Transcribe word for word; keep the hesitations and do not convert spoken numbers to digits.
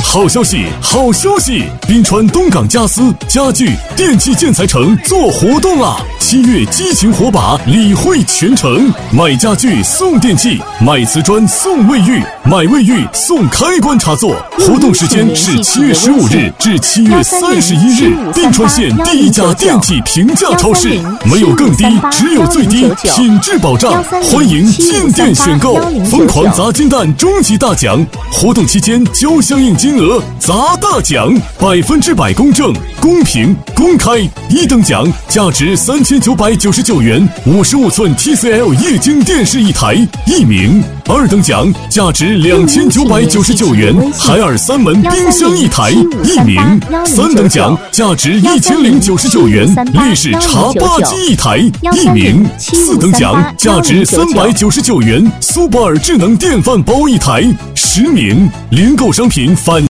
好消息，好消息！滨川东港家私家具电器建材城做活动啦！七月激情火把，礼会全城，买家具送电器，买瓷砖送卫浴，买卫浴送开关插座。活动时间是七月十五日至七月三十一日。滨川县第一家电器平价超市，没有更低，只有最低，品质保障。欢迎进店选购，疯狂砸金蛋终极大奖！活动期间交相应金额砸大奖，百分之百公正、公平、公开。一等奖价值三千九百九十九元，五十五寸 T C L 液晶电视一台，一名。二等奖价值两千九百九十九元，海尔三门冰箱一台，一名。三等奖价值一千零九十九元，立式茶吧机一台，一名。四等奖价值三百九十九元，苏泊尔智能电饭煲一台，十名。零购商品返